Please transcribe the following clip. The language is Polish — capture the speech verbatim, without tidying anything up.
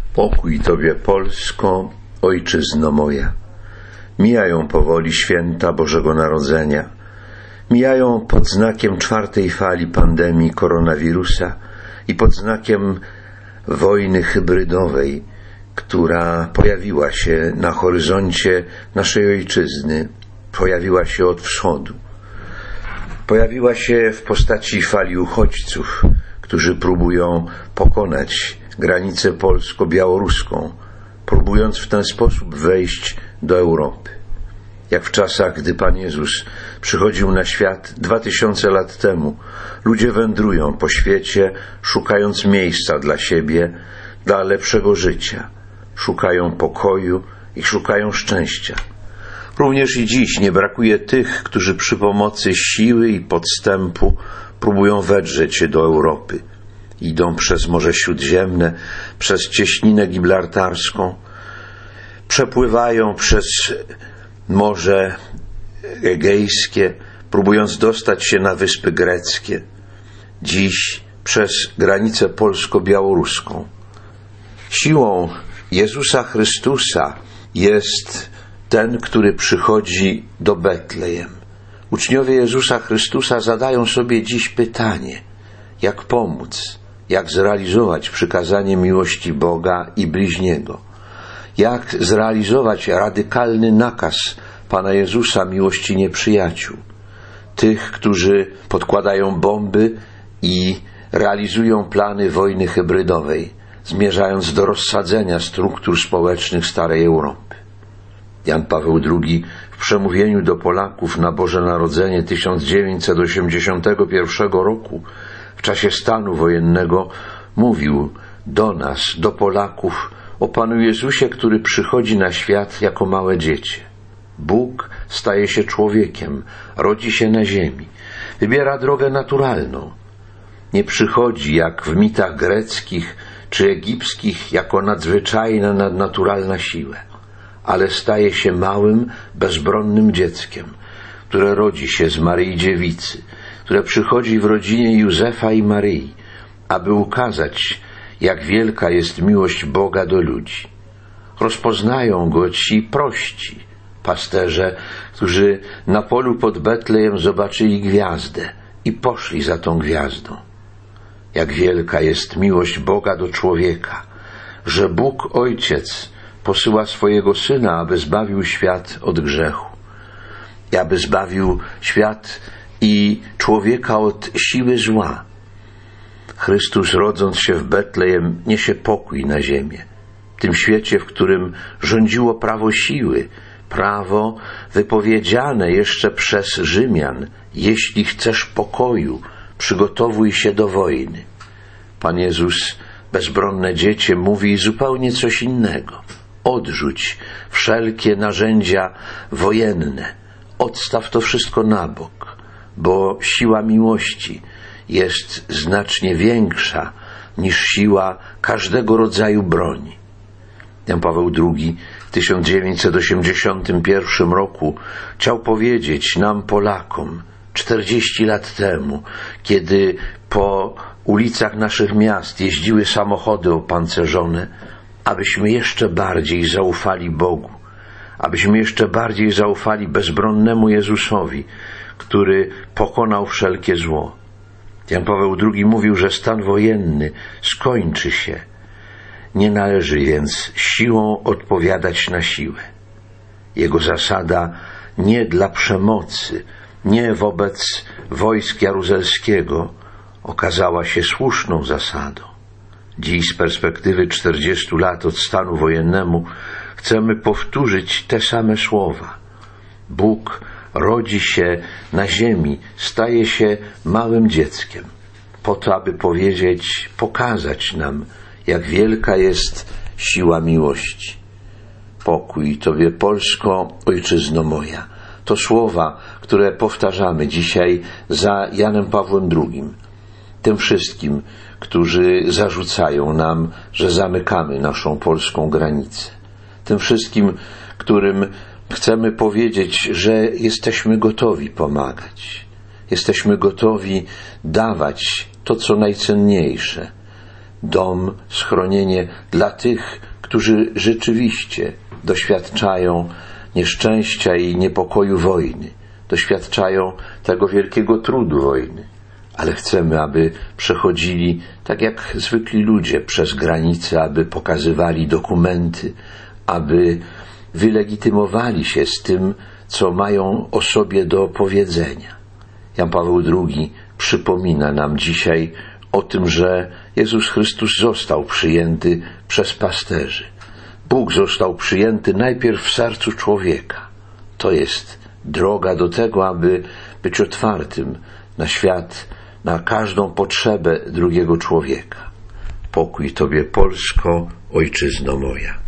Pokój Tobie, Polsko, Ojczyzno moja. Mijają powoli święta Bożego Narodzenia. Mijają pod znakiem czwartej fali pandemii koronawirusa i pod znakiem wojny hybrydowej, która pojawiła się na horyzoncie naszej ojczyzny, pojawiła się od wschodu. Pojawiła się w postaci fali uchodźców, którzy próbują pokonać granicę polsko-białoruską, próbując w ten sposób wejść do Europy. Jak w czasach, gdy Pan Jezus przychodził na świat dwa tysiące lat temu, ludzie wędrują po świecie, szukając miejsca dla siebie, dla lepszego życia. Szukają pokoju i szukają szczęścia. Również i dziś nie brakuje tych, którzy przy pomocy siły i podstępu próbują wedrzeć się do Europy. Idą przez Morze Śródziemne, przez Cieśninę Gibraltarską, przepływają przez Morze Egejskie, próbując dostać się na Wyspy Greckie, dziś przez granicę polsko-białoruską. Siłą Jezusa Chrystusa jest ten, który przychodzi do Betlejem. Uczniowie Jezusa Chrystusa zadają sobie dziś pytanie, jak pomóc, jak zrealizować przykazanie miłości Boga i bliźniego, jak zrealizować radykalny nakaz Pana Jezusa miłości nieprzyjaciół, tych, którzy podkładają bomby i realizują plany wojny hybrydowej, zmierzając do rozsadzenia struktur społecznych starej Europy. Jan Paweł drugi w przemówieniu do Polaków na Boże Narodzenie tysiąc dziewięćset osiemdziesiątego pierwszego roku w czasie stanu wojennego mówił do nas, do Polaków, o Panu Jezusie, który przychodzi na świat jako małe dziecię. Bóg staje się człowiekiem, rodzi się na ziemi, wybiera drogę naturalną. Nie przychodzi jak w mitach greckich czy egipskich jako nadzwyczajna, nadnaturalna siła, ale staje się małym, bezbronnym dzieckiem, które rodzi się z Maryi Dziewicy, które przychodzi w rodzinie Józefa i Maryi, aby ukazać, jak wielka jest miłość Boga do ludzi. Rozpoznają Go ci prości pasterze, którzy na polu pod Betlejem zobaczyli gwiazdę i poszli za tą gwiazdą. Jak wielka jest miłość Boga do człowieka, że Bóg Ojciec posyła swojego Syna, aby zbawił świat od grzechu, i aby zbawił świat i człowieka od siły zła. Chrystus, rodząc się w Betlejem, niesie pokój na ziemię. W tym świecie, w którym rządziło prawo siły, prawo wypowiedziane jeszcze przez Rzymian: jeśli chcesz pokoju, przygotowuj się do wojny. Pan Jezus, bezbronne dziecię, mówi zupełnie coś innego. Odrzuć wszelkie narzędzia wojenne. Odstaw to wszystko na bok, bo siła miłości jest znacznie większa niż siła każdego rodzaju broni. Jan Paweł drugi w tysiąc dziewięćset osiemdziesiątym pierwszym roku chciał powiedzieć nam, Polakom, czterdzieści lat temu, kiedy po ulicach naszych miast jeździły samochody opancerzone, abyśmy jeszcze bardziej zaufali Bogu, abyśmy jeszcze bardziej zaufali bezbronnemu Jezusowi, który pokonał wszelkie zło. Jan Paweł drugi mówił, że stan wojenny skończy się. Nie należy więc siłą odpowiadać na siłę. Jego zasada nie dla przemocy, nie wobec wojsk Jaruzelskiego okazała się słuszną zasadą. Dziś z perspektywy czterdziestu lat od stanu wojennemu chcemy powtórzyć te same słowa. Bóg rodzi się na ziemi, staje się małym dzieckiem, po to, aby powiedzieć, pokazać nam, jak wielka jest siła miłości. Pokój Tobie, Polsko, Ojczyzno moja. To słowa, które powtarzamy dzisiaj za Janem Pawłem drugim. Tym wszystkim, którzy zarzucają nam, że zamykamy naszą polską granicę. Tym wszystkim, którym chcemy powiedzieć, że jesteśmy gotowi pomagać. Jesteśmy gotowi dawać to, co najcenniejsze. dom, schronienie dla tych, którzy rzeczywiście doświadczają nieszczęścia i niepokoju wojny, doświadczają tego wielkiego trudu wojny. Ale chcemy, aby przechodzili, tak jak zwykli ludzie, przez granice, aby pokazywali dokumenty, aby wylegitymowali się z tym, co mają o sobie do powiedzenia. Jan Paweł drugi przypomina nam dzisiaj o tym, że Jezus Chrystus został przyjęty przez pasterzy. Bóg został przyjęty najpierw w sercu człowieka. To jest droga do tego, aby być otwartym na świat, na każdą potrzebę drugiego człowieka. Pokój Tobie, Polsko, Ojczyzno moja.